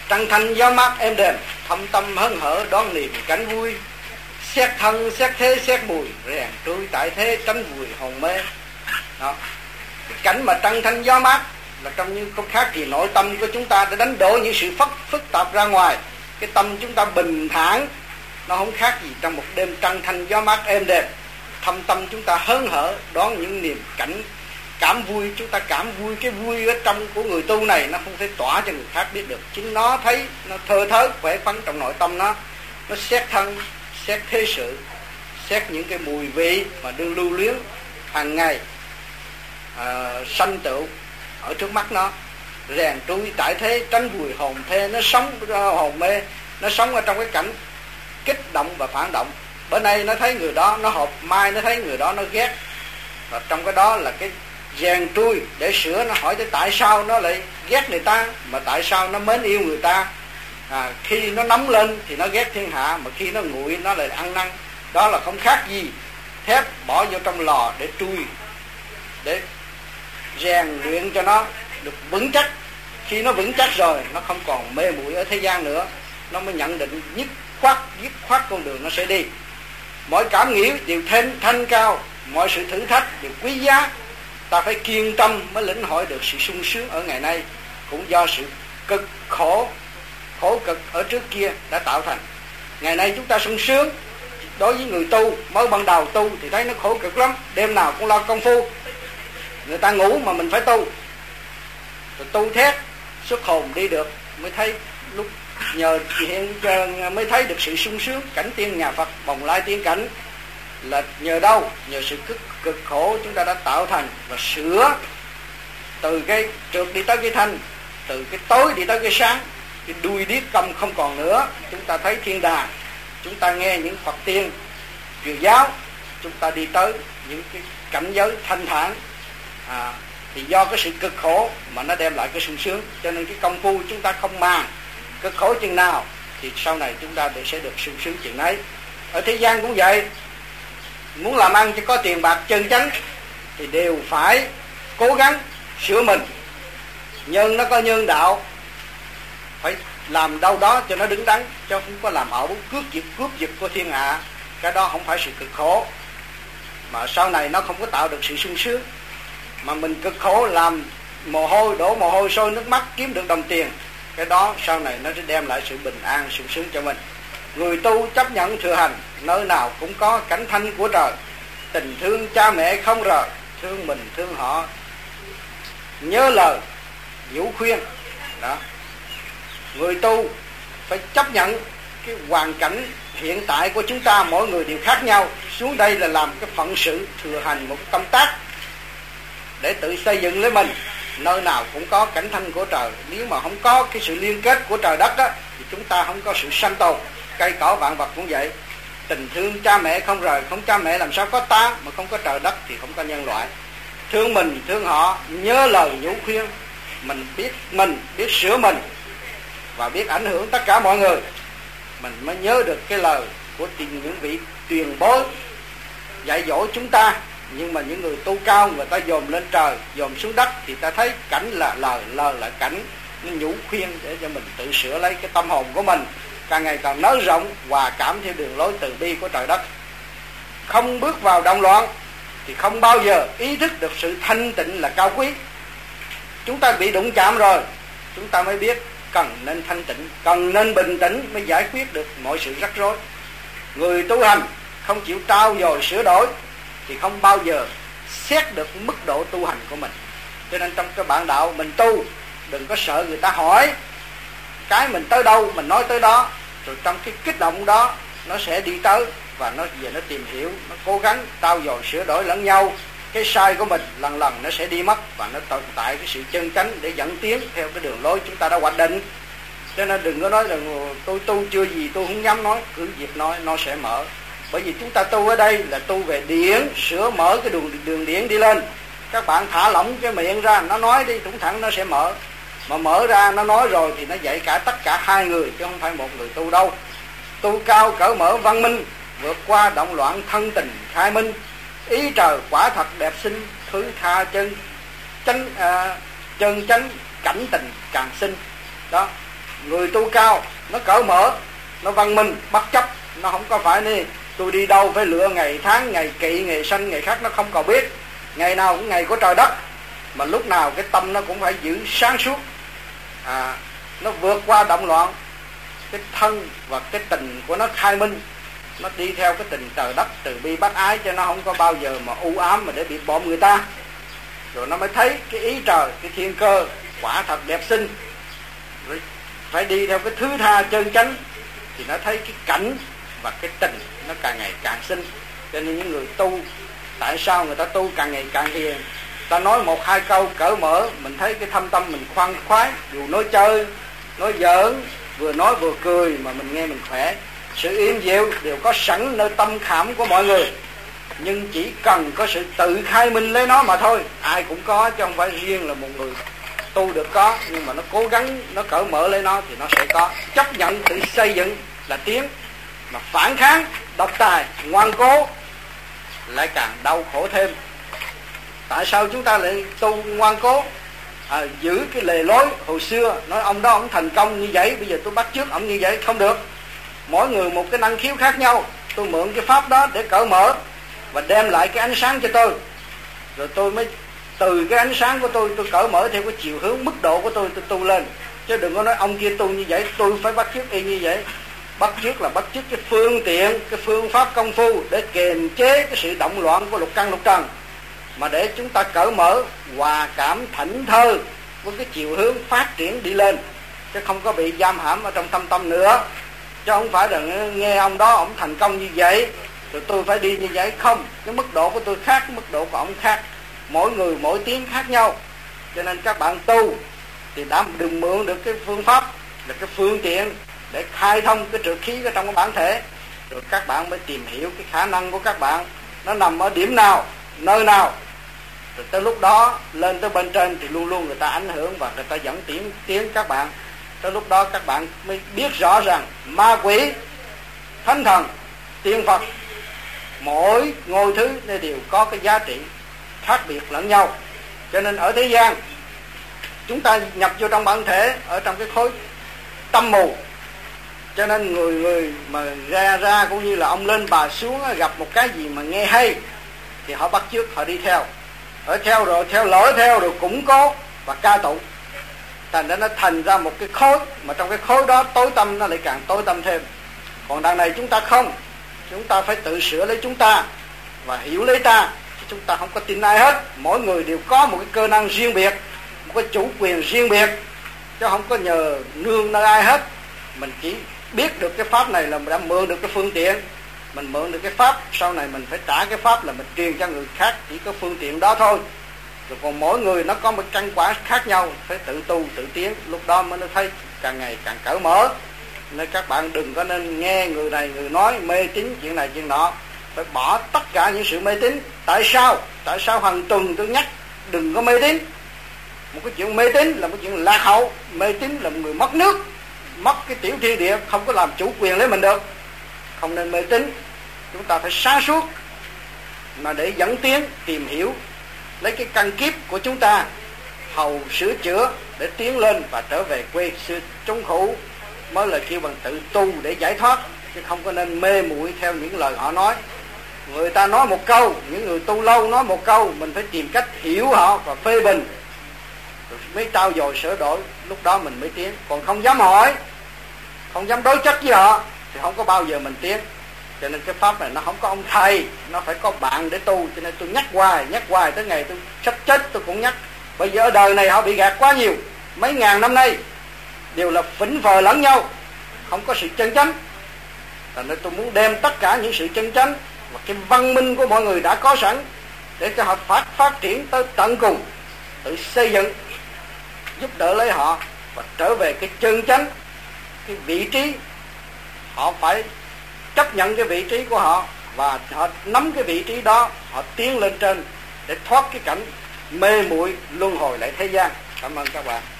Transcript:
trăng thanh gió mát êm đềm, thâm tâm hớn hở đón niềm cảnh vui. Xét thân, xét thế, xét mùi, rèn trui tại thế tránh vùi hồn mê. Đó. Cái cảnh mà trăng thanh gió mát là trong như không khác gì nội tâm của chúng ta đã đánh đổ những sự phức tạp ra ngoài. Cái tâm chúng ta bình thản, nó không khác gì trong một đêm trăng thanh gió mát êm đềm. Thâm tâm chúng ta hớn hở đón những niềm cảnh cảm vui. Chúng ta cảm vui, cái vui ở trong của người tu này nó không thể tỏa cho người khác biết được. Chính nó thấy, nó thơ thớ khỏe khoắn trong nội tâm nó xét thân, xét thế sự, xét những cái mùi vị mà đương lưu luyến hàng ngày sanh tựu ở trước mắt nó. Rèn trui tại thế tránh vùi hồn thê. Nó sống hồn mê, nó sống ở trong cái cảnh kích động và phản động. Bữa nay nó thấy người đó nó hợp, mai nó thấy người đó nó ghét. Và trong cái đó là cái rèn trui để sửa. Nó hỏi tới tại sao nó lại ghét người ta, mà tại sao nó mến yêu người ta. Khi nó nóng lên thì nó ghét thiên hạ, mà khi nó nguội nó lại ăn năn. Đó là không khác gì thép bỏ vô trong lò để trui, để rèn luyện cho nó được vững chắc. Khi nó vững chắc rồi, nó không còn mê muội ở thế gian nữa, nó mới nhận định dứt khoát con đường nó sẽ đi. Mọi cảm nghĩ đều thanh cao, mọi sự thử thách đều quý giá. Ta phải kiên tâm mới lĩnh hội được sự sung sướng ở ngày nay. Cũng do sự cực khổ cực ở trước kia đã tạo thành. Ngày nay chúng ta sung sướng. Đối với người tu mới ban đầu tu thì thấy nó khổ cực lắm, đêm nào cũng lo công phu. Người ta ngủ mà mình phải tu, rồi tu thét xuất hồn đi được, mới thấy lúc nhờ hiện mới thấy được sự sung sướng. Cảnh tiên nhà Phật bồng lai tiên cảnh là nhờ đâu? Nhờ sự cực khổ chúng ta đã tạo thành và sửa từ cái trượt đi tới cái thanh, từ cái tối đi tới cái sáng. Cái đuôi điếc câm không còn nữa. Chúng ta thấy thiên đàng, chúng ta nghe những Phật tiên truyền giáo, chúng ta đi tới những cái cảnh giới thanh thản. Thì do cái sự cực khổ mà nó đem lại cái sung sướng. Cho nên cái công phu chúng ta không màng cực khổ chừng nào thì sau này chúng ta sẽ được sung sướng chừng ấy. Ở thế gian cũng vậy. Muốn làm ăn cho có tiền bạc chân chánh thì đều phải cố gắng sửa mình. Nhân nó có nhân đạo, phải làm đâu đó cho nó đứng đắn, chứ không có làm ẩu cướp giật của thiên hạ. Cái đó không phải sự cực khổ, mà sau này nó không có tạo được sự sung sướng. Mà mình cực khổ làm mồ hôi, đổ mồ hôi sôi nước mắt kiếm được đồng tiền, cái đó sau này nó sẽ đem lại sự bình an sung sướng cho mình. Người tu chấp nhận thừa hành, nơi nào cũng có cảnh thanh của trời. Tình thương cha mẹ không rời, thương mình thương họ, nhớ lời nhủ khuyên. Đó. Người tu phải chấp nhận cái hoàn cảnh hiện tại của chúng ta, mỗi người đều khác nhau. Xuống đây là làm cái phận sự thừa hành một công tác để tự xây dựng lấy mình. Nơi nào cũng có cảnh thanh của trời. Nếu mà không có cái sự liên kết của trời đất á, thì chúng ta không có sự sanh tồn. Cây cỏ vạn vật cũng vậy. Tình thương cha mẹ không rời, không cha mẹ làm sao có ta, mà không có trời đất thì không có nhân loại. Thương mình thương họ, nhớ lời nhủ khuyên. Mình biết sửa mình và biết ảnh hưởng tất cả mọi người, mình mới nhớ được cái lời của những vị truyền bối dạy dỗ chúng ta. Nhưng mà những người tu cao, người ta dòm lên trời, dòm xuống đất, thì ta thấy cảnh là lời là cảnh. Nó nhủ khuyên để cho mình tự sửa lấy cái tâm hồn của mình, càng ngày càng nới rộng, hòa cảm theo đường lối từ bi của trời đất. Không bước vào động loạn thì không bao giờ ý thức được sự thanh tịnh là cao quý. Chúng ta bị đụng chạm rồi, chúng ta mới biết cần nên thanh tịnh, cần nên bình tĩnh mới giải quyết được mọi sự rắc rối. Người tu hành không chịu trau dồi sửa đổi thì không bao giờ xét được mức độ tu hành của mình. Cho nên trong cái bản đạo mình tu, đừng có sợ người ta hỏi. Cái mình tới đâu mình nói tới đó, rồi trong cái kích động đó nó sẽ đi tới, và nó về nó tìm hiểu, nó cố gắng trau dồi sửa đổi lẫn nhau. Cái sai của mình lần nó sẽ đi mất, và nó tồn tại cái sự chân chánh để dẫn tiến theo cái đường lối chúng ta đã hoạch định. Cho nên đừng có nói là tôi tu chưa gì, tôi không dám nói. Cứ việc nói nó sẽ mở. Bởi vì chúng ta tu ở đây là tu về điển, sửa mở cái đường điển đi lên. Các bạn thả lỏng cái miệng ra, nó nói đi, thủng thẳng nó sẽ mở. Mà mở ra nó nói rồi thì nó dạy cả tất cả hai người, chứ không phải một người tu đâu. Tu cao cởi mở văn minh, vượt qua động loạn thân tình khai minh. Ý trời quả thật đẹp xinh, thứ tha chân chánh cảnh tình càng xinh. Đó, người tu cao nó cởi mở, nó văn minh, bất chấp, nó không có phải đi tôi đi đâu phải lựa ngày tháng, ngày kỵ, ngày sanh, ngày khác, nó không còn biết. Ngày nào cũng ngày của trời đất, mà lúc nào cái tâm nó cũng phải giữ sáng suốt, nó vượt qua động loạn. Cái thân và cái tình của nó khai minh, nó đi theo cái tình trời đất từ bi bác ái, cho nó không có bao giờ mà u ám mà để bị bộm người ta. Rồi nó mới thấy cái ý trời, cái thiên cơ quả thật đẹp xinh. Rồi phải đi theo cái thứ tha chân chánh thì nó thấy cái cảnh và cái tình nó càng ngày càng xinh. Cho nên những người tu, tại sao người ta tu càng ngày càng hiền? Ta nói một hai câu cởi mở, mình thấy cái thâm tâm mình khoan khoái. Dù nói chơi, nói giỡn, vừa nói vừa cười mà mình nghe mình khỏe. Sự im dịu đều có sẵn nơi tâm khảm của mọi người, nhưng chỉ cần có sự tự khai minh lấy nó mà thôi. Ai cũng có, chứ không phải riêng là một người tu được có. Nhưng mà nó cố gắng, nó cởi mở lấy nó thì nó sẽ có. Chấp nhận tự xây dựng là tiến, mà phản kháng, độc tài, ngoan cố lại càng đau khổ thêm. Tại sao chúng ta lại tu ngoan cố? Giữ cái lề lối hồi xưa, nói ông đó ông thành công như vậy, bây giờ tôi bắt chước ông như vậy, không được. Mỗi người một cái năng khiếu khác nhau. Tôi mượn cái pháp đó để cởi mở và đem lại cái ánh sáng cho tôi, rồi tôi mới từ cái ánh sáng của tôi cởi mở theo cái chiều hướng mức độ của tôi tu lên. Chứ đừng có nói ông kia tu như vậy, tôi phải bắt chước y như vậy. Bắt chước là bắt chước cái phương tiện, cái phương pháp công phu để kiềm chế cái sự động loạn của lục căn lục trần, mà để chúng ta cởi mở, hòa cảm, thảnh thơi với cái chiều hướng phát triển đi lên, chứ không có bị giam hãm ở trong thâm tâm nữa. Chứ không phải là nghe ông đó ông thành công như vậy rồi tôi phải đi như vậy. Không, cái mức độ của tôi khác, cái mức độ của ông khác, mỗi người mỗi tiếng khác nhau. Cho nên các bạn tu thì đã đừng mượn được cái phương pháp là cái phương tiện để khai thông cái trượt khí ở trong cái bản thể, rồi các bạn mới tìm hiểu cái khả năng của các bạn nó nằm ở điểm nào, nơi nào. Rồi tới lúc đó lên tới bên trên thì luôn luôn người ta ảnh hưởng và người ta dẫn tiến các bạn. Tới lúc đó các bạn mới biết rõ rằng ma quỷ, thánh thần, tiên Phật, mỗi ngôi thứ đều có cái giá trị khác biệt lẫn nhau. Cho nên ở thế gian chúng ta nhập vô trong bản thể, ở trong cái khối tâm mù. Cho nên người mà ra cũng như là ông lên bà xuống, gặp một cái gì mà nghe hay thì họ bắt chước, họ đi theo. Ở theo rồi theo lỗi theo rồi củng cố và ca tụng, thành ra nó thành ra một cái khối, mà trong cái khối đó tối tâm nó lại càng tối tâm thêm. Còn đằng này chúng ta không, chúng ta phải tự sửa lấy chúng ta và hiểu lấy ta. Chúng ta không có tin ai hết, mỗi người đều có một cái cơ năng riêng biệt, một cái chủ quyền riêng biệt, chứ không có nhờ nương nơi ai hết. Mình chỉ biết được cái pháp này là mình đã mượn được cái phương tiện, mình mượn được cái pháp, sau này mình phải trả cái pháp là mình truyền cho người khác, chỉ có phương tiện đó thôi. Rồi còn mỗi người nó có một căn quả khác nhau, phải tự tu tự tiến, lúc đó mới nó thấy càng ngày càng cởi mở. Nên các bạn đừng có nên nghe người này người nói mê tín chuyện này chuyện nọ, phải bỏ tất cả những sự mê tín. Tại sao hàng tuần tôi nhắc đừng có mê tín? Một cái chuyện mê tín là một chuyện lạc hậu, mê tín là một người mất nước, mất cái tiểu thiên địa, không có làm chủ quyền lấy mình được. Không nên mê tín, chúng ta phải sáng suốt mà để dẫn tiến, tìm hiểu lấy cái căn kiếp của chúng ta, hầu sửa chữa để tiến lên và trở về quê xưa trung khổ, mới là kêu bằng tự tu để giải thoát. Chứ không có nên mê muội theo những lời họ nói. Người ta nói một câu, những người tu lâu nói một câu, mình phải tìm cách hiểu họ và phê bình, rồi mới trao dồi sửa đổi, lúc đó mình mới tiến. Còn không dám hỏi, không dám đối chất với họ thì không có bao giờ mình tiến. Cho nên cái pháp này nó không có ông thầy, nó phải có bạn để tu. Cho nên tôi nhắc hoài tới ngày tôi sắp chết tôi cũng nhắc. Bây giờ ở đời này họ bị gạt quá nhiều, mấy ngàn năm nay đều là phỉnh phờ lẫn nhau, không có sự chân chánh. Cho nên tôi muốn đem tất cả những sự chân chánh và cái văn minh của mọi người đã có sẵn để cho họ phát triển tới tận cùng, tự xây dựng, giúp đỡ lấy họ và trở về cái chân chánh, cái vị trí. Họ phải chấp nhận cái vị trí của họ và họ nắm cái vị trí đó, họ tiến lên trên để thoát cái cảnh mê muội luân hồi lại thế gian. Cảm ơn các bạn.